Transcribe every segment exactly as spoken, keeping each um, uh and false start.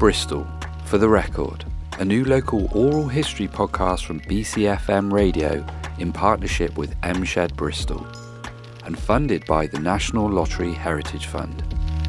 Bristol, For the Record, a new local oral history podcast from B C F M Radio in partnership with M Shed Bristol and funded by the National Lottery Heritage Fund.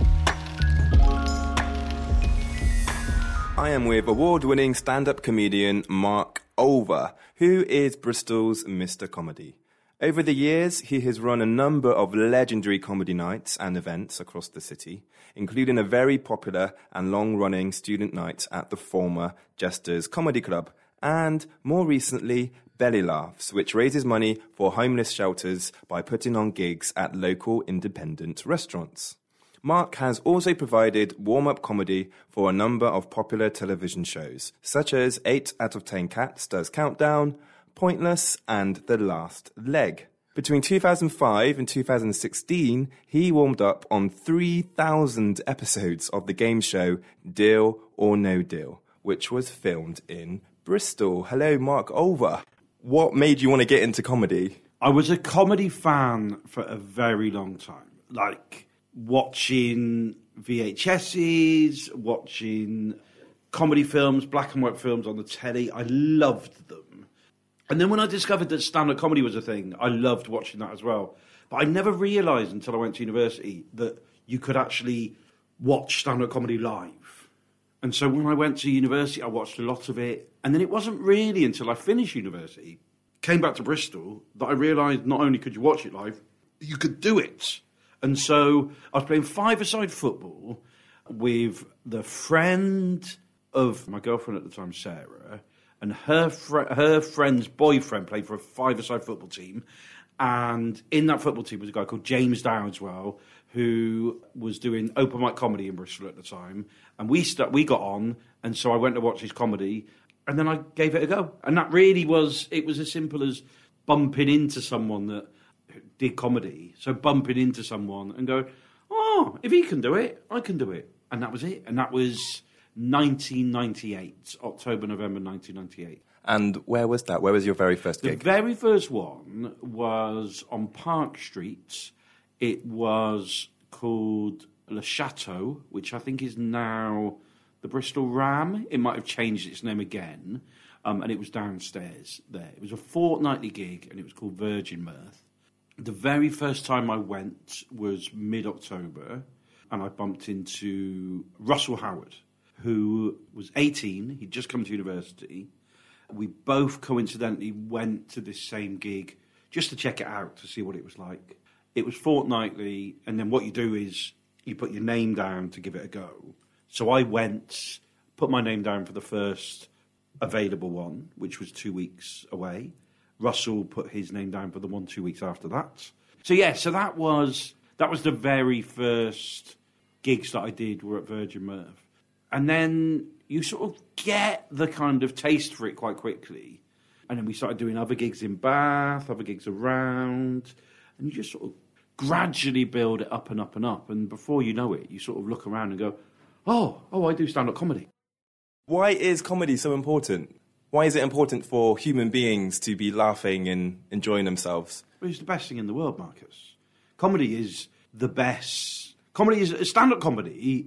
I am with award-winning stand-up comedian Mark Olver, who is Bristol's Mister Comedy. Over the years, he has run a number of legendary comedy nights and events across the city, including a very popular and long-running student night at the former Jesters Comedy Club, and more recently, Belly Laughs, which raises money for homeless shelters by putting on gigs at local independent restaurants. Mark has also provided warm-up comedy for a number of popular television shows, such as eight out of ten Cats Does Countdown, Pointless, and The Last Leg. Between two thousand five and two thousand sixteen, he warmed up on three thousand episodes of the game show Deal or No Deal, which was filmed in Bristol. Hello, Mark Olver. What made you want to get into comedy? I was a comedy fan for a very long time. Like, watching V H Ses, watching comedy films, black and white films on the telly. I loved them. And then when I discovered that stand-up comedy was a thing, I loved watching that as well. But I never realised until I went to university that you could actually watch stand-up comedy live. And so when I went to university, I watched a lot of it. And then it wasn't really until I finished university, came back to Bristol, that I realised not only could you watch it live, you could do it. And so I was playing five-a-side football with the friend of my girlfriend at the time, Sarah, and her fr- her friend's boyfriend played for a five-a-side football team. And in that football team was a guy called James Dowdeswell, who was doing open mic comedy in Bristol at the time. And we st- we got on, and so I went to watch his comedy, and then I gave it a go. And that really was, it was as simple as bumping into someone that did comedy. So bumping into someone and going, oh, if he can do it, I can do it. And that was it. And that was nineteen ninety-eight, October, November nineteen ninety-eight. And where was that? Where was your very first gig? The very first one was on Park Street. It was called Le Chateau, which I think is now the Bristol Ram. It might have changed its name again. Um, and it was downstairs there. It was a fortnightly gig, and it was called Virgin Mirth. The very first time I went was mid-October, and I bumped into Russell Howard, who was eighteen. He'd just come to university. We both coincidentally went to this same gig just to check it out, to see what it was like. It was fortnightly, and then what you do is you put your name down to give it a go. So I went, put my name down for the first available one, which was two weeks away. Russell put his name down for the one two weeks after that. So yeah, so that was that was the very first gigs that I did were at Virgin Mirth. And then you sort of get the kind of taste for it quite quickly. And then we started doing other gigs in Bath, other gigs around, and you just sort of gradually build it up and up and up. And before you know it, you sort of look around and go, oh, oh, I do stand-up comedy. Why is comedy so important? Why is it important for human beings to be laughing and enjoying themselves? Well, it's the best thing in the world, Marcus. Comedy is the best. Comedy is stand-up comedy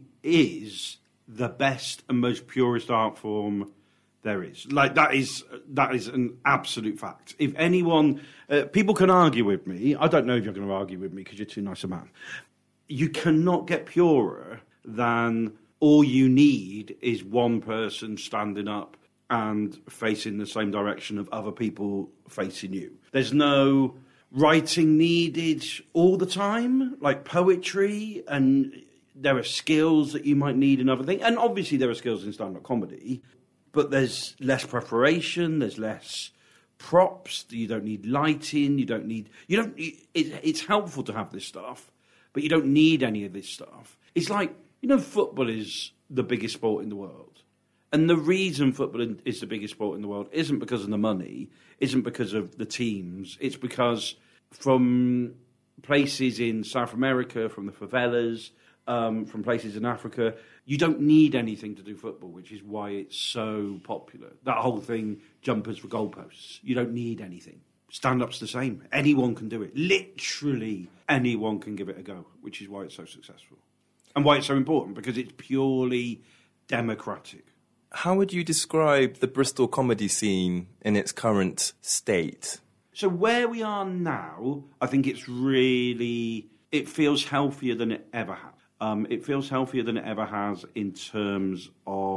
is the best and most purest art form there is. Like that is that is an absolute fact. If anyone, uh, people can argue with me. I don't know if you're going to argue with me because you're too nice a man. You cannot get purer than all you need is one person standing up and facing the same direction of other people facing you. There's no writing needed all the time, like poetry, and there are skills that you might need in other things. And obviously there are skills in stand-up comedy, but there's less preparation, there's less props, you don't need lighting, you don't need... you don't. It, it's helpful to have this stuff, but you don't need any of this stuff. It's like, you know, football is the biggest sport in the world. And the reason football is the biggest sport in the world isn't because of the money, isn't because of the teams. It's because from places in South America, from the favelas, um, from places in Africa, you don't need anything to do football, which is why it's so popular. That whole thing, jumpers for goalposts. You don't need anything. Stand-up's the same. Anyone can do it. Literally anyone can give it a go, which is why it's so successful. And why it's so important, because it's purely democratic. How would you describe the Bristol comedy scene in its current state? So where we are now, I think it's really, it feels healthier than it ever has. Um, it feels healthier than it ever has in terms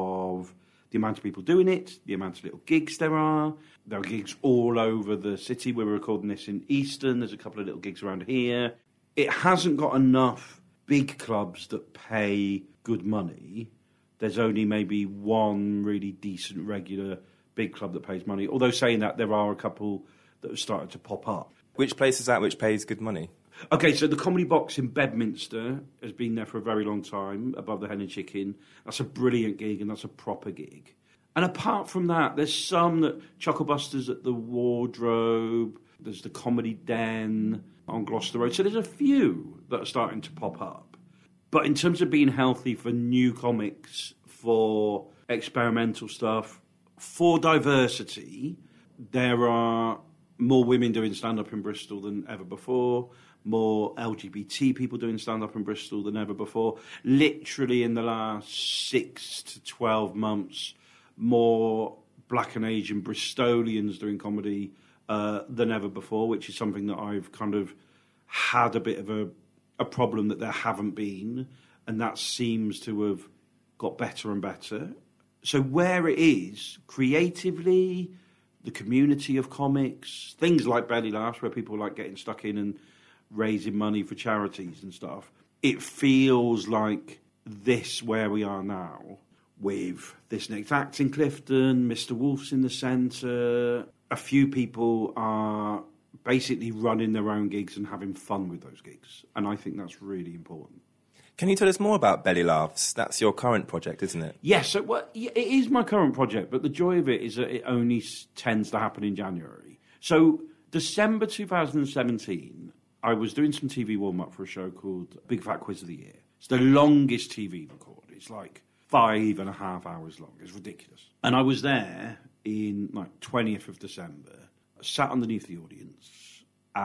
of the amount of people doing it, the amount of little gigs there are. There are gigs all over the city. We're recording this in Easton. There's a couple of little gigs around here. It hasn't got enough big clubs that pay good money. There's only maybe one really decent, regular big club that pays money. Although saying that, there are a couple that have started to pop up. Which place is that which pays good money? Okay, so the Comedy Box in Bedminster has been there for a very long time, above the Hen and Chicken. That's a brilliant gig, and that's a proper gig. And apart from that, there's some that Chucklebusters at the Wardrobe, there's the Comedy Den on Gloucester Road. So there's a few that are starting to pop up. But in terms of being healthy for new comics, for experimental stuff, for diversity, there are more women doing stand-up in Bristol than ever before, more L G B T people doing stand-up in Bristol than ever before. Literally in the last six to twelve months, more Black and Asian Bristolians doing comedy uh, than ever before, which is something that I've kind of had a bit of a, a problem that there haven't been, and that seems to have got better and better. So where it is, creatively, the community of comics, things like Belly Laughs, where people like getting stuck in and raising money for charities and stuff, it feels like this where we are now, with This Next Act in Clifton, Mister Wolf's in the centre. A few people are basically running their own gigs and having fun with those gigs, and I think that's really important. Can you tell us more about Belly Laughs? That's your current project, isn't it? Yes, so, well, it is my current project, but the joy of it is that it only tends to happen in January. So December twenty seventeen, I was doing some T V warm-up for a show called Big Fat Quiz of the Year. It's the longest T V record. It's like five and a half hours long. It's ridiculous. And I was there in like twentieth of December, sat underneath the audience,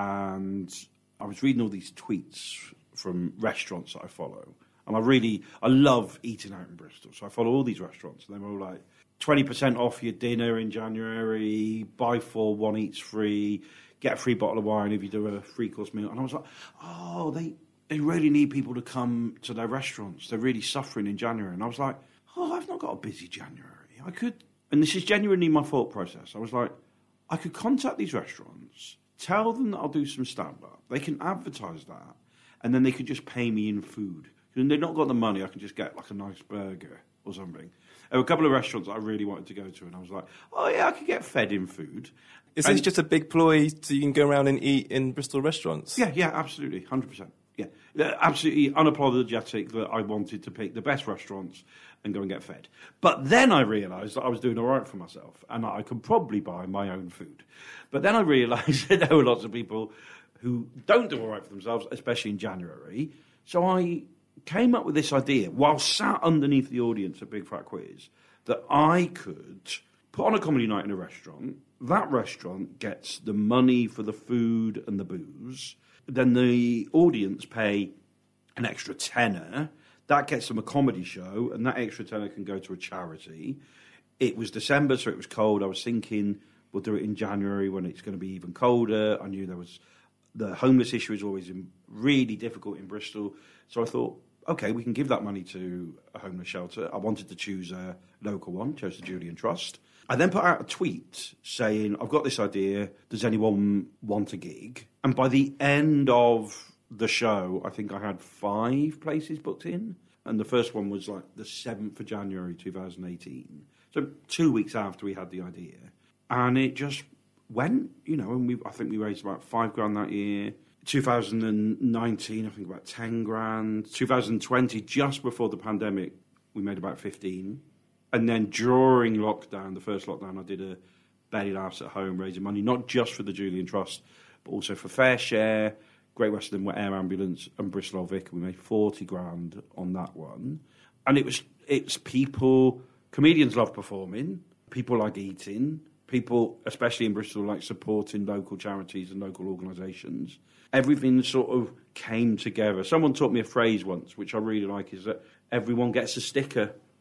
and I was reading all these tweets from restaurants that I follow. And I really, I love eating out in Bristol. So I follow all these restaurants, and they were all like, twenty percent off your dinner in January, buy four, one eats free, get a free bottle of wine if you do a three-course meal. And I was like, oh, they, they really need people to come to their restaurants. They're really suffering in January. And I was like, oh, I've not got a busy January. I could, and this is genuinely my thought process. I was like, I could contact these restaurants, tell them that I'll do some stand-up. They can advertise that, and then they could just pay me in food. And they've not got the money, I can just get like a nice burger or something. There were a couple of restaurants that I really wanted to go to, and I was like, oh yeah, I could get fed in food. Is and, this just a big ploy so you can go around and eat in Bristol restaurants? Yeah, yeah, absolutely, one hundred percent. Yeah, absolutely unapologetic that I wanted to pick the best restaurants and go and get fed. But then I realised that I was doing all right for myself, and I could probably buy my own food. But then I realised that there were lots of people who don't do all right for themselves, especially in January. So I came up with this idea, while sat underneath the audience at Big Fat Quiz, that I could put on a comedy night in a restaurant. That restaurant gets the money for the food and the booze. Then the audience pay an extra tenner. That gets them a comedy show, and that extra tenner can go to a charity. It was December, so it was cold. I was thinking we'll do it in January when it's going to be even colder. I knew there was the homeless issue is always in, really difficult in Bristol. So I thought, okay, we can give that money to a homeless shelter. I wanted to choose a local one, chose the Julian Trust. I then put out a tweet saying, I've got this idea, does anyone want a gig? And by the end of the show, I think I had five places booked in. And the first one was like the seventh of January, twenty eighteen. So two weeks after we had the idea. And it just went, you know, and we I think we raised about five grand that year. two thousand nineteen, I think about ten grand. two thousand twenty, just before the pandemic, we made about fifteen. And then during lockdown, the first lockdown, I did a Belly Laughs at home, raising money, not just for the Julian Trust, but also for Fair Share, Great Western Air Ambulance, and Bristol Old Vic. We made forty grand on that one. And it was it's people, comedians love performing, people like eating, people, especially in Bristol, like supporting local charities and local organisations. Everything sort of came together. Someone taught me a phrase once, which I really like, is that everyone gets a sticker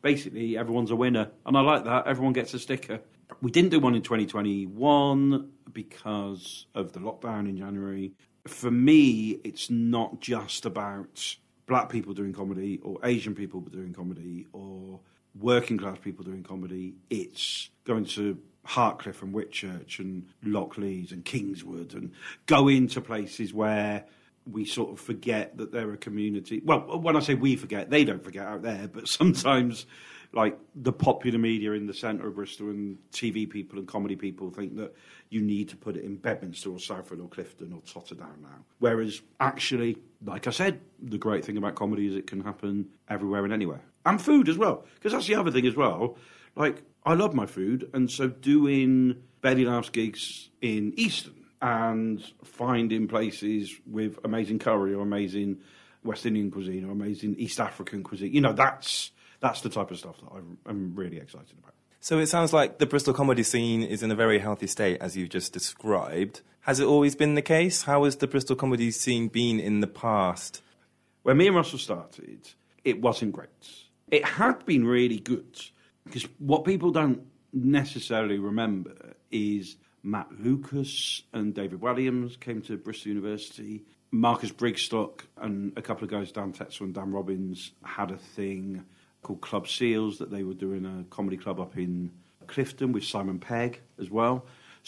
basically everyone's a winner. And I like that. Everyone gets a sticker. We didn't do one in twenty twenty-one because of the lockdown in January. For me, it's not just about black people doing comedy or Asian people doing comedy or working class people doing comedy. It's going to Hartcliffe and Whitchurch and Lockleys and Kingswood and go into places where we sort of forget that they're a community. Well, when I say we forget, they don't forget out there, but sometimes like the popular media in the centre of Bristol and T V people and comedy people think that you need to put it in Bedminster or Salford or Clifton or Totterdown now. Whereas actually, like I said, the great thing about comedy is it can happen everywhere and anywhere. And food as well, because that's the other thing as well. Like, I love my food, and so doing Belly Laughs gigs in Easton and finding places with amazing curry or amazing West Indian cuisine or amazing East African cuisine, you know, that's that's the type of stuff that I'm, I'm really excited about. So it sounds like the Bristol comedy scene is in a very healthy state, as you've just described. Has it always been the case? How has the Bristol comedy scene been in the past? When me and Russell started, it wasn't great. It had been really good, because what people don't necessarily remember is Matt Lucas and David Williams came to Bristol University. Marcus Brigstock and a couple of guys, Dan Tetzel and Dan Robbins, had a thing called Club Seals that they were doing a comedy club up in Clifton with Simon Pegg as well.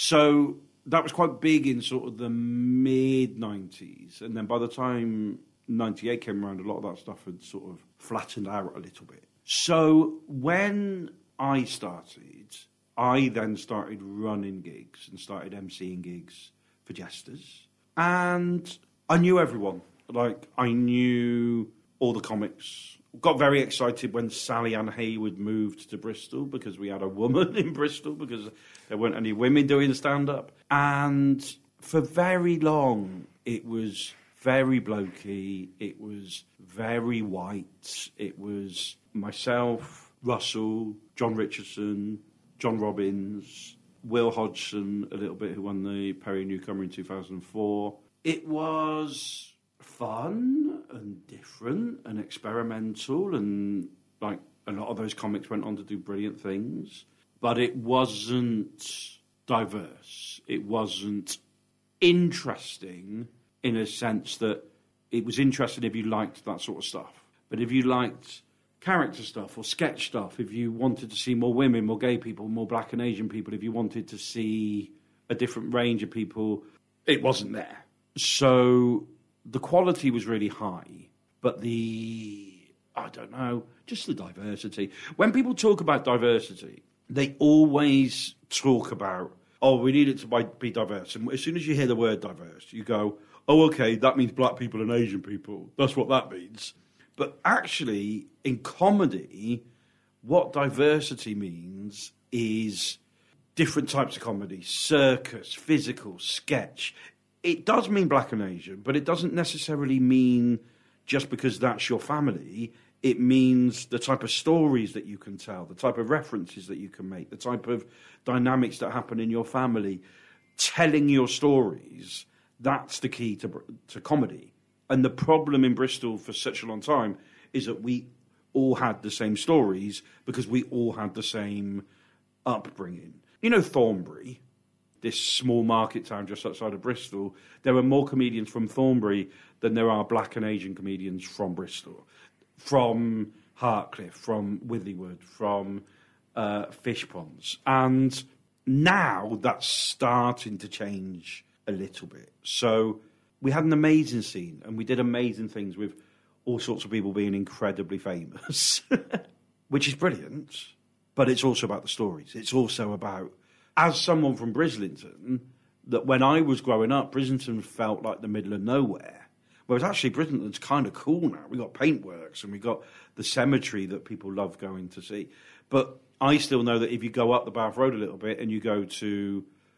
So that was quite big in sort of the mid nineties. And then by the time ninety-eight came around, a lot of that stuff had sort of flattened out a little bit. So when I started, I then started running gigs and started emceeing gigs for jesters. And I knew everyone. Like, I knew all the comics. Got very excited when Sally Ann Haywood moved to Bristol because we had a woman in Bristol because there weren't any women doing stand-up. And for very long, it was very blokey. It was very white. It was myself, Russell, John Richardson, John Robbins, Will Hodgson, a little bit, who won the Perry Newcomer in two thousand four. It was fun and different and experimental, and like a lot of those comics went on to do brilliant things, but it wasn't diverse. It wasn't interesting in a sense that it was interesting if you liked that sort of stuff. But if you liked character stuff or sketch stuff, if you wanted to see more women, more gay people, more black and Asian people, if you wanted to see a different range of people, it wasn't there. So the quality was really high, but the, I don't know, just the diversity. When people talk about diversity, they always talk about, oh, we need it to be diverse. And as soon as you hear the word diverse, you go, oh, okay, that means black people and Asian people. That's what that means. But actually, in comedy, what diversity means is different types of comedy, circus, physical, sketch. It does mean black and Asian, but it doesn't necessarily mean just because that's your family. It means the type of stories that you can tell, the type of references that you can make, the type of dynamics that happen in your family. Telling your stories, that's the key to to comedy. And the problem in Bristol for such a long time is that we all had the same stories because we all had the same upbringing. You know Thornbury, this small market town just outside of Bristol, there are more comedians from Thornbury than there are black and Asian comedians from Bristol. From Hartcliffe, from Withywood, from uh, Fish Ponds. And now that's starting to change a little bit. So we had an amazing scene and we did amazing things with all sorts of people being incredibly famous, which is brilliant, but it's also about the stories. It's also about, as someone from Brislington, that when I was growing up, Brislington felt like the middle of nowhere. Whereas actually Brislington's kind of cool now. We've got paintworks and we've got the cemetery that people love going to see. But I still know that if you go up the Bath Road a little bit and you go to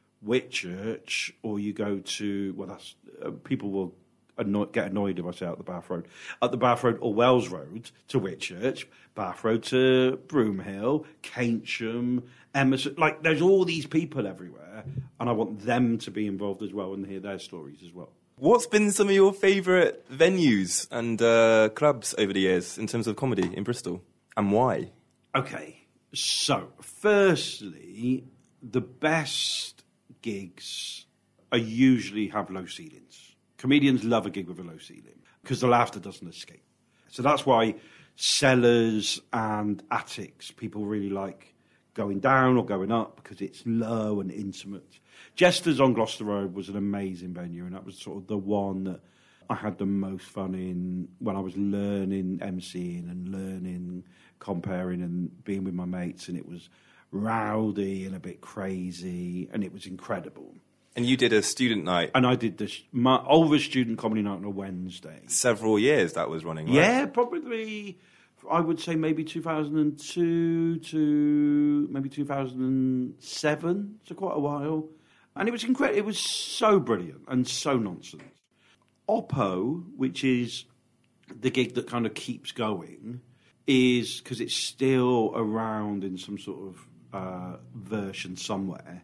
Whitchurch or you go to, well, that's uh, people will annoy, get annoyed if I say out the Bath Road. Up the Bath Road or Wells Road to Whitchurch, Bath Road to Broomhill, Keynsham, Emerson. Like, there's all these people everywhere and I want them to be involved as well and hear their stories as well. What's been some of your favourite venues and uh, clubs over the years in terms of comedy in Bristol, and why? Okay, so firstly, the best gigs are usually have low ceilings. Comedians love a gig with a low ceiling because the laughter doesn't escape. So that's why cellars and attics, people really like going down or going up because it's low and intimate. Jesters on Gloucester Road was an amazing venue, and that was sort of the one that I had the most fun in when I was learning emceeing and learning comparing and being with my mates, and it was rowdy and a bit crazy, and it was incredible. And you did a student night. And I did this, my Ulver student comedy night on a Wednesday. Several years that was running, right? Yeah, probably, I would say maybe two thousand two to maybe two thousand seven, so quite a while. And it was incredible. It was so brilliant and so nonsense. Oppo, which is the gig that kind of keeps going, is, because it's still around in some sort of uh, version somewhere,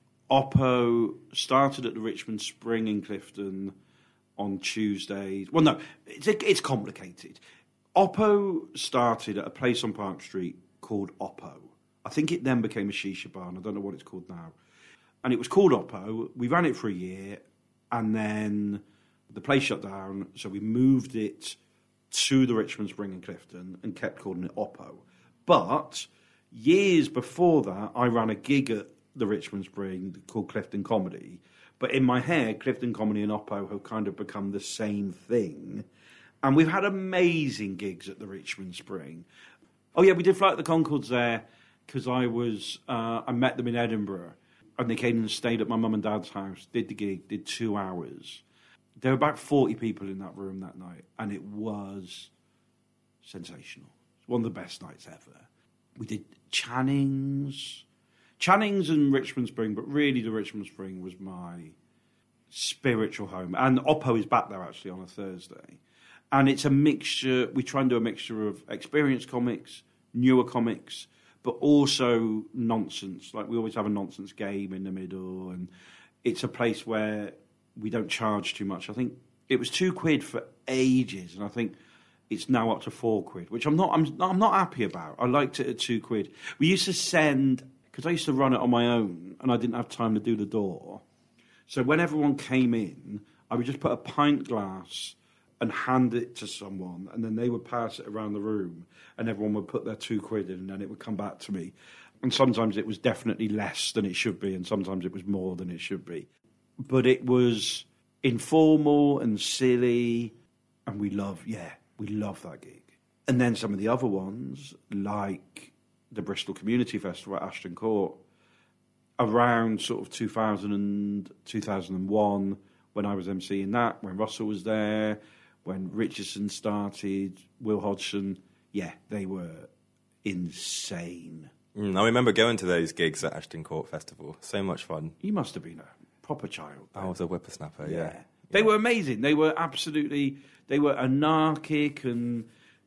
Oppo started at the Richmond Spring in Clifton on Tuesdays. Well, no, it's, it's complicated. Oppo started at a place on Park Street called Oppo. I think it then became a shisha bar, and I don't know what it's called now. And it was called Oppo. We ran it for a year, and then the place shut down, so we moved it to the Richmond Spring in Clifton and kept calling it Oppo. But years before that, I ran a gig at the Richmond Spring called Clifton Comedy. But in my head, Clifton Comedy and Oppo have kind of become the same thing. And we've had amazing gigs at the Richmond Spring. Oh, yeah, we did Flight of the Conchords there because I was, uh, I met them in Edinburgh. And they came and stayed at my mum and dad's house, did the gig, did two hours. There were about forty people in that room that night, and it was sensational. It's one of the best nights ever. We did Channing's, Channing's and Richmond Spring, but really the Richmond Spring was my spiritual home. And Oppo is back there, actually, on a Thursday. And it's a mixture, we try and do a mixture of experienced comics, newer comics, but also nonsense. Like, we always have a nonsense game in the middle, and it's a place where we don't charge too much. I think it was two quid for ages, and I think it's now up to four quid, which I'm not. I'm, I'm not happy about. I liked it at two quid. We used to send, because I used to run it on my own, and I didn't have time to do the door. So when everyone came in, I would just put a pint glass and hand it to someone, and then they would pass it around the room, and everyone would put their two quid in, and then it would come back to me. And sometimes it was definitely less than it should be, and sometimes it was more than it should be. But it was informal and silly, and we love, yeah, we love that gig. And then some of the other ones, like the Bristol Community Festival at Ashton Court, around sort of two thousand, two thousand one, when I was emceeing that, when Russell was there, when Richardson started, Will Hodgson, yeah, they were insane. Mm, I remember going to those gigs at Ashton Court Festival. So much fun. You must have been a proper child. I was a whippersnapper, yeah. yeah. They yeah. were amazing. They were absolutely, they were anarchic and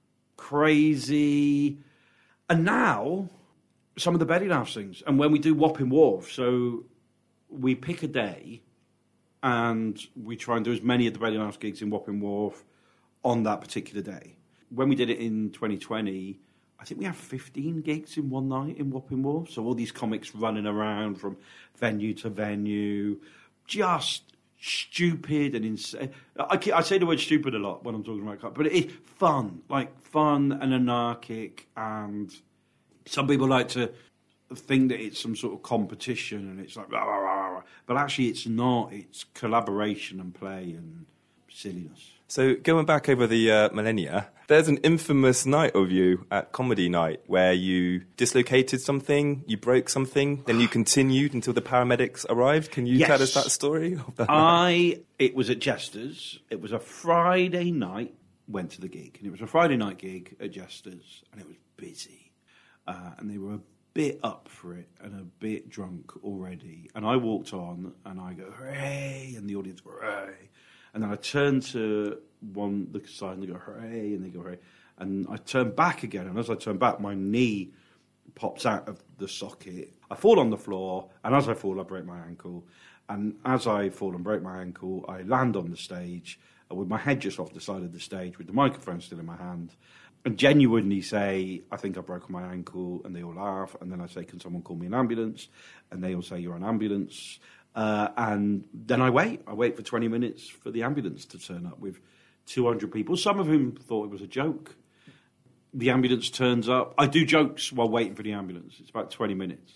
crazy. And now, some of the Belly Laugh things. And when we do Wapping Wharf, so we pick a day and we try and do as many of the Belly Laugh gigs in Wapping Wharf on that particular day. When we did it in twenty twenty, I think we had fifteen gigs in one night in Wapping Wharf. So all these comics running around from venue to venue, just stupid and insane. I, I say the word stupid a lot when I'm talking about, but it is fun, like fun and anarchic. And some people like to think that it's some sort of competition and it's like, rah, rah, rah, rah. But actually it's not. It's collaboration and play and silliness. So going back over the uh, millennia, there's an infamous night of you at Comedy Night where you dislocated something, you broke something, then you continued until the paramedics arrived. Can you yes. tell us that story? Of that I, it was at Jester's. It was a Friday night, went to the gig. And it was a Friday night gig at Jester's, and it was busy. Uh, and they were a bit up for it and a bit drunk already. And I walked on and I go, hooray, and the audience go, hooray. And then I turned to one the side and they go, hooray, and they go, hooray. And I turned back again, and as I turn back, my knee pops out of the socket. I fall on the floor, and as I fall, I break my ankle. And as I fall and break my ankle, I land on the stage, with my head just off the side of the stage with the microphone still in my hand, and genuinely say, I think I've broken my ankle, and they all laugh, and then I say, can someone call me an ambulance? And they all say, you're an ambulance. Uh, and then I wait. I wait for twenty minutes for the ambulance to turn up with two hundred people, some of whom thought it was a joke. The ambulance turns up. I do jokes while waiting for the ambulance. It's about twenty minutes.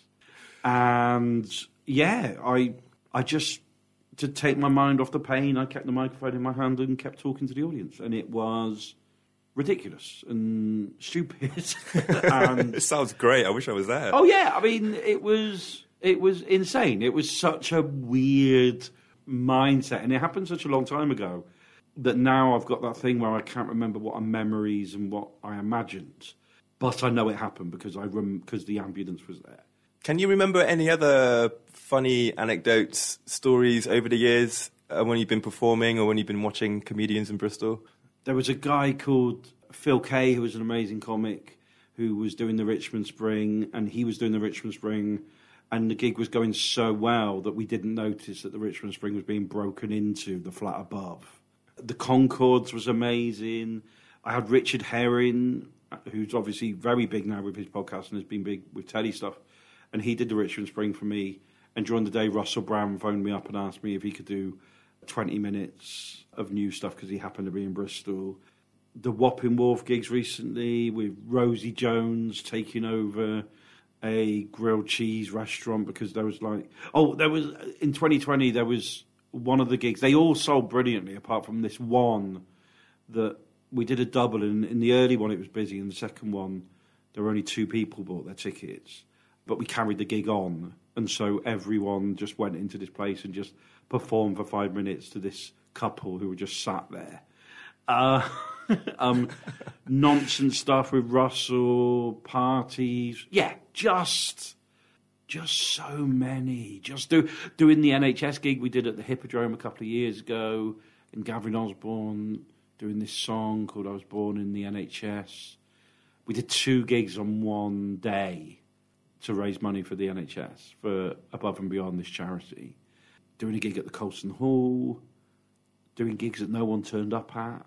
And, yeah, I I just, to take my mind off the pain, I kept the microphone in my hand and kept talking to the audience. And it was ridiculous and stupid. and, It sounds great. I wish I was there. oh, yeah. I mean, it was it was insane. It was such a weird mindset. And it happened such a long time ago that now I've got that thing where I can't remember what are memories and what I imagined. But I know it happened because I rem- because the ambulance was there. Can you remember any other funny anecdotes, stories over the years uh, when you've been performing or when you've been watching comedians in Bristol? There was a guy called Phil Kay, who was an amazing comic, who was doing the Richmond Spring, and he was doing the Richmond Spring, and the gig was going so well that we didn't notice that the Richmond Spring was being broken into the flat above. The Concords was amazing. I had Richard Herring, who's obviously very big now with his podcast and has been big with telly stuff, and he did the Richmond Spring for me. And during the day, Russell Brown phoned me up and asked me if he could do twenty minutes of new stuff because he happened to be in Bristol. The Wapping Wharf gigs recently with Rosie Jones taking over a grilled cheese restaurant because there was like... Oh, there was... In twenty twenty, there was one of the gigs. They all sold brilliantly apart from this one that we did a double. And in the early one, it was busy. In the second one, there were only two people bought their tickets. But we carried the gig on, and so everyone just went into this place and just performed for five minutes to this couple who were just sat there. Uh, um, nonsense stuff with Russell, parties. Yeah, just just so many. Just do, doing the N H S gig we did at the Hippodrome a couple of years ago, and Gavin Osborne doing this song called I Was Born in the N H S. We did two gigs on one day to raise money for the N H S, for Above and Beyond, this charity. Doing a gig at the Colston Hall, doing gigs that no one turned up at.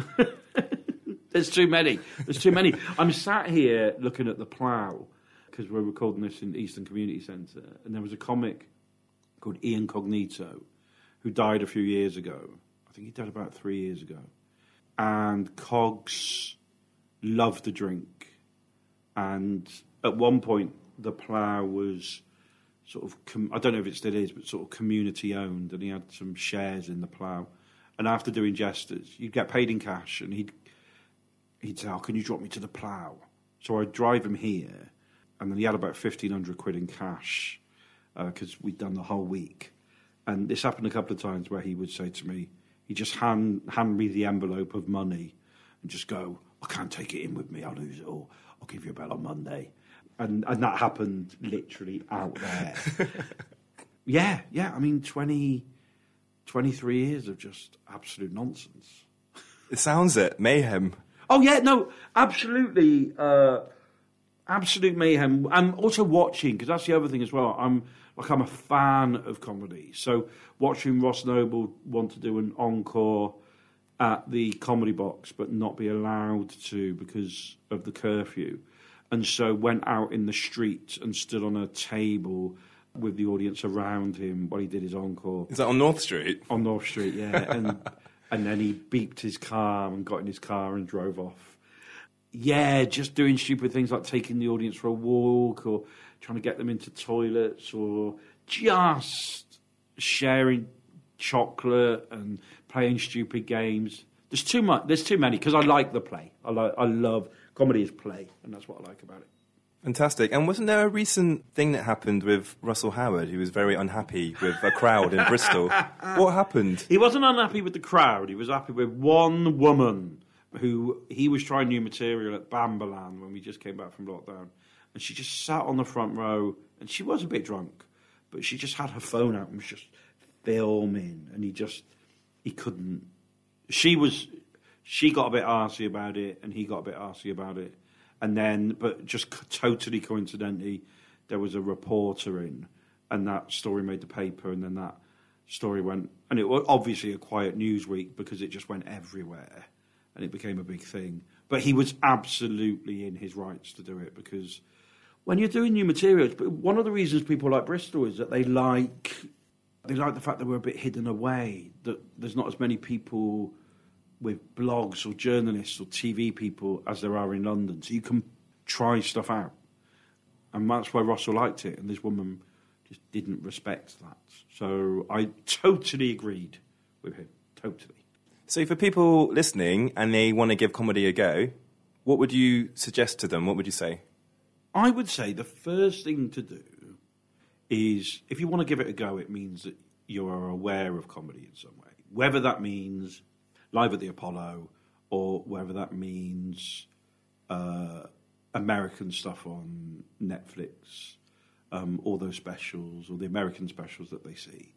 There's too many. There's too many. I'm sat here looking at the Plough, because we're recording this in Eastern Community Centre, and there was a comic called Ian Cognito who died a few years ago. I think he died about three years ago. And Cogs loved the drink. And at one point, the Plough was sort of, com- I don't know if it still is, but sort of community owned, and he had some shares in the Plough. And after doing Jesters, you'd get paid in cash, and he'd he'd say, oh, can you drop me to the Plough? So I'd drive him here, and then he had about fifteen hundred quid in cash, because uh, we'd done the whole week. And this happened a couple of times where he would say to me, he'd just hand, hand me the envelope of money and just go, I can't take it in with me, I'll lose it all. I'll give you a bell on Monday. And and that happened literally out there. yeah, yeah. I mean, twenty, twenty-three years of just absolute nonsense. It sounds it. Mayhem. Oh, yeah, no, absolutely. Uh, absolute mayhem. I'm also watching, because that's the other thing as well. I'm like I'm a fan of comedy. So watching Ross Noble want to do an encore at the Comedy Box but not be allowed to because of the curfew. And so went out in the street and stood on a table with the audience around him while he did his encore. Is that on North Street? On North Street, yeah. And and then he beeped his car and got in his car and drove off. Yeah, just doing stupid things like taking the audience for a walk or trying to get them into toilets or just sharing chocolate and playing stupid games. There's too much. There's too many because I like the play. I like. I love comedy is play, and that's what I like about it. Fantastic. And wasn't there a recent thing that happened with Russell Howard, who was very unhappy with a crowd in Bristol? What happened? He wasn't unhappy with the crowd. He was happy with one woman who he was trying new material at Bamberland when we just came back from lockdown, and she just sat on the front row, and she was a bit drunk, but she just had her phone out and was just filming, and he just he couldn't. She was. She got a bit arsey about it, and he got a bit arsey about it. And then, but just totally coincidentally, there was a reporter in, and that story made the paper, and then that story went, and it was obviously a quiet news week because it just went everywhere and it became a big thing. But he was absolutely in his rights to do it, because when you're doing new materials, but one of the reasons people like Bristol is that they like they like the fact that we're a bit hidden away, that there's not as many people with blogs or journalists or T V people as there are in London, so you can try stuff out. And that's why Russell liked it, and this woman just didn't respect that. So I totally agreed with him, totally. So for people listening and they want to give comedy a go, what would you suggest to them? What would you say? I would say the first thing to do is, if you want to give it a go, it means that you are aware of comedy in some way. Whether that means Live at the Apollo, or whether that means uh, American stuff on Netflix, um, all those specials, or the American specials that they see.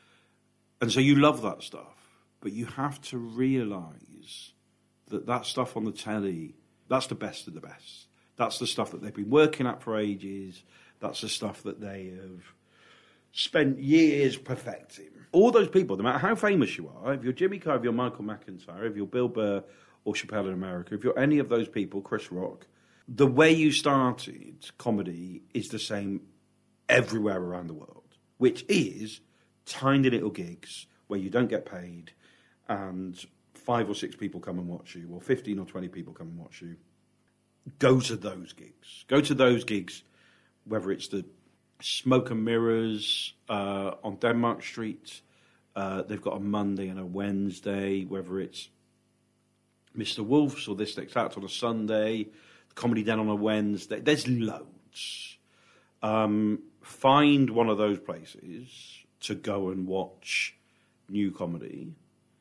And so you love that stuff, but you have to realise that that stuff on the telly, that's the best of the best. That's the stuff that they've been working at for ages. That's the stuff that they have spent years perfecting. All those people, no matter how famous you are, if you're Jimmy Carr, if you're Michael McIntyre, if you're Bill Burr or Chappelle in America, if you're any of those people, Chris Rock, the way you started comedy is the same everywhere around the world, which is tiny little gigs where you don't get paid and five or six people come and watch you, or fifteen or twenty people come and watch you. Go to those gigs. Go to those gigs, whether it's the Smoke and Mirrors uh, on Denmark Street. Uh, they've got a Monday and a Wednesday, whether it's Mister Wolf's or This Next Act on a Sunday, the Comedy Den on a Wednesday. There's loads. Um, find one of those places to go and watch new comedy.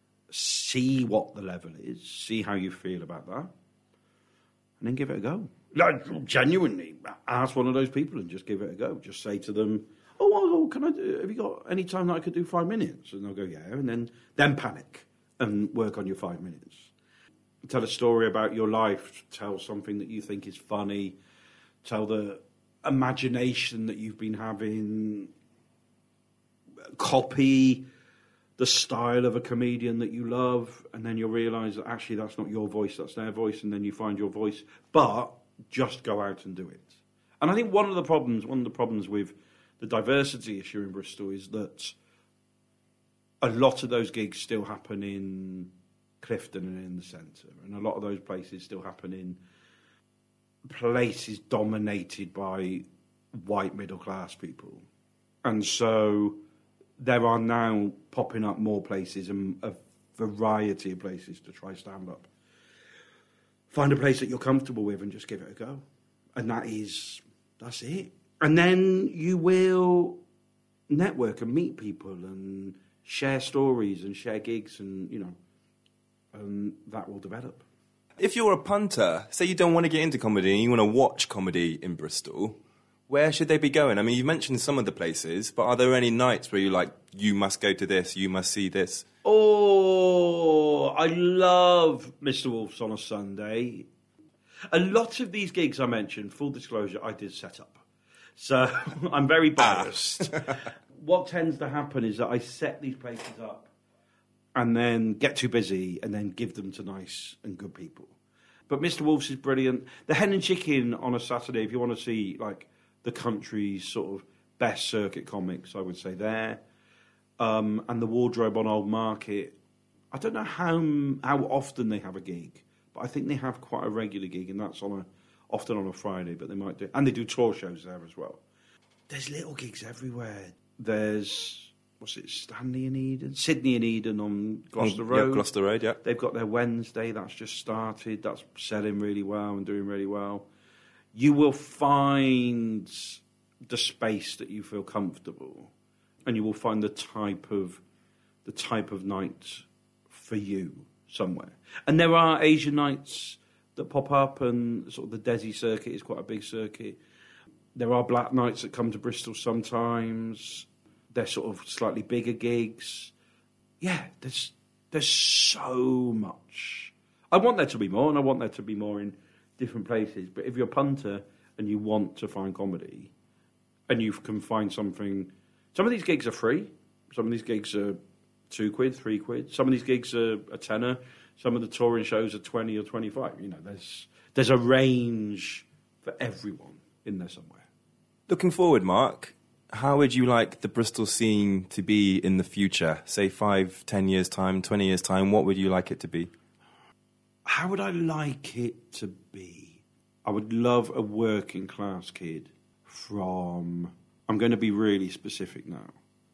See what the level is. See how you feel about that. And then give it a go. Like, genuinely, ask one of those people and just give it a go. Just say to them, oh, well, can I do, have you got any time that I could do five minutes? And they'll go, yeah. And then, then panic and work on your five minutes. Tell a story about your life. Tell something that you think is funny. Tell the imagination that you've been having. Copy the style of a comedian that you love, and then you'll realise that actually that's not your voice, that's their voice, and then you find your voice. But just go out and do it. And I think one of the problems, one of the problems with the diversity issue in Bristol is that a lot of those gigs still happen in Clifton and in the centre, and a lot of those places still happen in places dominated by white middle-class people. And so there are now popping up more places and a variety of places to try stand-up. Find a place that you're comfortable with and just give it a go. And that is, that's it. And then you will network and meet people and share stories and share gigs and, you know, and that will develop. If you're a punter, say you don't want to get into comedy and you want to watch comedy in Bristol, where should they be going? I mean, you mentioned some of the places, but are there any nights where you're like, you must go to this, you must see this? Oh, I love Mister Wolf's on a Sunday. A lot of these gigs I mentioned, full disclosure, I did set up. So I'm very biased. What tends to happen is that I set these places up and then get too busy and then give them to nice and good people. But Mister Wolf's is brilliant. The Hen and Chicken on a Saturday, if you want to see like the country's sort of best circuit comics, I would say there. Um, and the Wardrobe on Old Market. I don't know how how often they have a gig, but I think they have quite a regular gig, and that's on a often on a Friday. But they might do, and they do tour shows there as well. There's little gigs everywhere. There's what's it, Stanley and Eden, Sydney and Eden on Gloucester Road. Yeah, Gloucester Road. Yeah, they've got their Wednesday. That's just started. That's selling really well and doing really well. You will find the space that you feel comfortable, and you will find the type of the type of night for you somewhere. And there are Asian nights that pop up, and sort of the Desi circuit is quite a big circuit. There are black nights that come to Bristol sometimes. They're sort of slightly bigger gigs. Yeah, there's there's so much. I want there to be more, and I want there to be more in different places. But if you're a punter and you want to find comedy, and you can find something, some of these gigs are free. Some of these gigs are two quid, three quid. Some of these gigs are a tenner. Some of the touring shows are twenty or twenty-five. You know, there's there's a range for everyone in there somewhere. Looking forward, Mark, how would you like the Bristol scene to be in the future? Say five, ten years' time, twenty years' time, what would you like it to be? How would I like it to be? I would love a working class kid from, I'm going to be really specific now,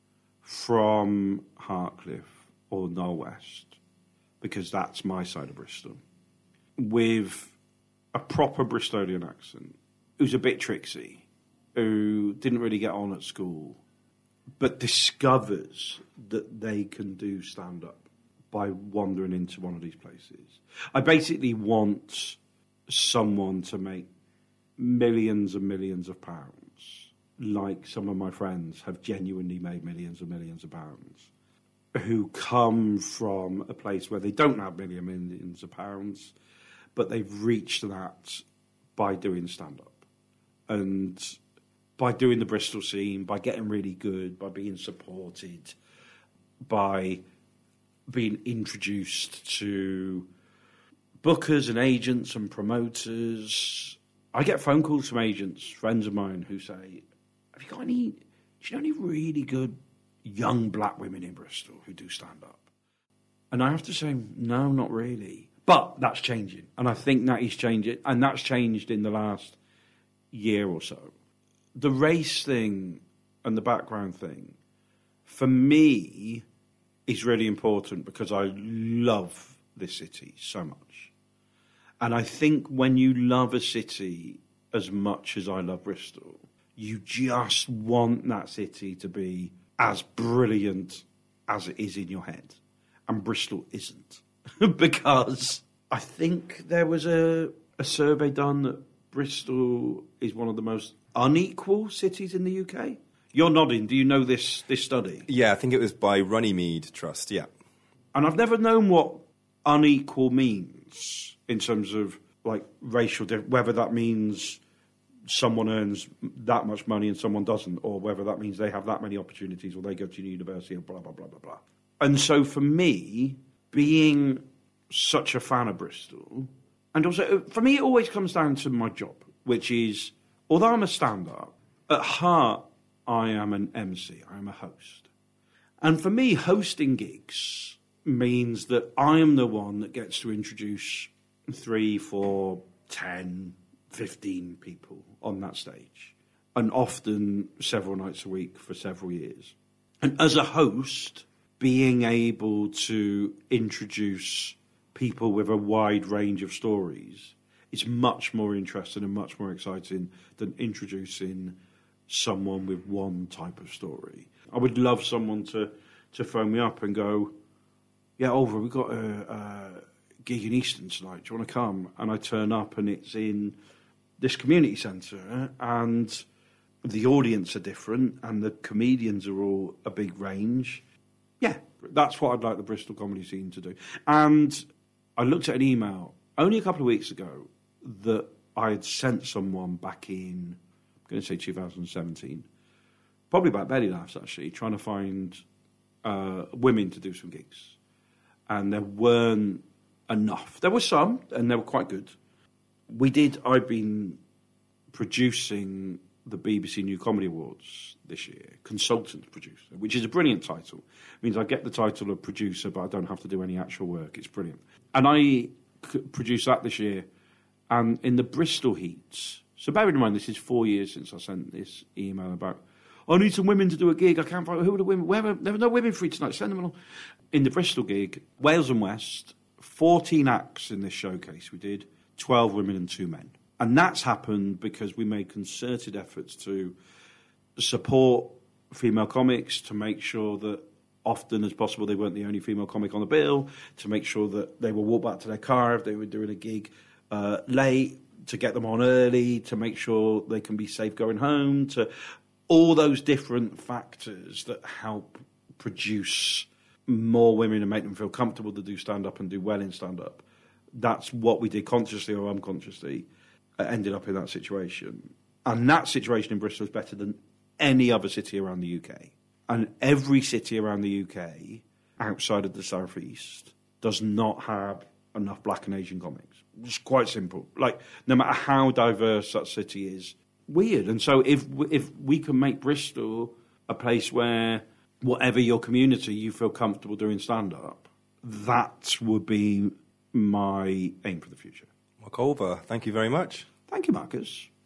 from Hartcliffe or Knoll West, because that's my side of Bristol, with a proper Bristolian accent, who's a bit tricksy, who didn't really get on at school, but discovers that they can do stand-up by wandering into one of these places. I basically want someone to make millions and millions of pounds, like some of my friends have genuinely made millions and millions of pounds, who come from a place where they don't have millions and millions of pounds, but they've reached that by doing stand-up. And by doing the Bristol scene, by getting really good, by being supported, by being introduced to bookers and agents and promoters. I get phone calls from agents, friends of mine, who say, have you got any, do you know any really good young black women in Bristol who do stand-up? And I have to say, no, not really. But that's changing. And I think that is changing. And that's changed in the last year or so. The race thing and the background thing, for me, is really important because I love this city so much. And I think when you love a city as much as I love Bristol, you just want that city to be as brilliant as it is in your head. And Bristol isn't. Because I think there was a, a survey done that Bristol is one of the most unequal cities in the U K. You're nodding. Do you know this this study? Yeah, I think it was by Runnymede Trust, yeah. And I've never known what unequal means in terms of, like, racial, whether that means someone earns that much money and someone doesn't, or whether that means they have that many opportunities or they go to university or blah, blah, blah, blah, blah. And so for me, being such a fan of Bristol, and also, for me, it always comes down to my job, which is, although I'm a stand-up, at heart, I am an M C, I am a host. And for me, hosting gigs means that I am the one that gets to introduce three, four, ten, fifteen people on that stage, and often several nights a week for several years. And as a host, being able to introduce people with a wide range of stories is much more interesting and much more exciting than introducing someone with one type of story. I would love someone to, to phone me up and go, yeah, Oliver, we've got a, a gig in Easton tonight. Do you want to come? And I turn up and it's in this community centre and the audience are different and the comedians are all a big range. Yeah, that's what I'd like the Bristol comedy scene to do. And I looked at an email only a couple of weeks ago that I had sent someone back in, I'm going to say two thousand seventeen, probably about Belly Laughs actually, trying to find uh, women to do some gigs. And there weren't enough. There were some, and they were quite good. We did, I've been producing the B B C New Comedy Awards this year, consultant producer, which is a brilliant title. It means I get the title of producer, but I don't have to do any actual work. It's brilliant. And I produced that this year, and in the Bristol heats, so bear in mind this is four years since I sent this email about, I need some women to do a gig, I can't find, who are the women? Where are, there are no women free tonight, send them along. In the Bristol gig, Wales and West, fourteen acts in this showcase we did, twelve women and two men. And that's happened because we made concerted efforts to support female comics, to make sure that often as possible they weren't the only female comic on the bill, to make sure that they would walk back to their car if they were doing a gig uh, late, to get them on early, to make sure they can be safe going home, to all those different factors that help produce more women and make them feel comfortable to do stand-up and do well in stand-up. That's what we did consciously or unconsciously. Ended up in that situation. And that situation in Bristol is better than any other city around the U K. And every city around the U K, outside of the southeast, does not have enough black and Asian comics. It's quite simple. Like, no matter how diverse that city is, weird. And so if if we can make Bristol a place where whatever your community, you feel comfortable doing stand-up, that would be my aim for the future. Mark Olver, thank you very much. Thank you, Marcus.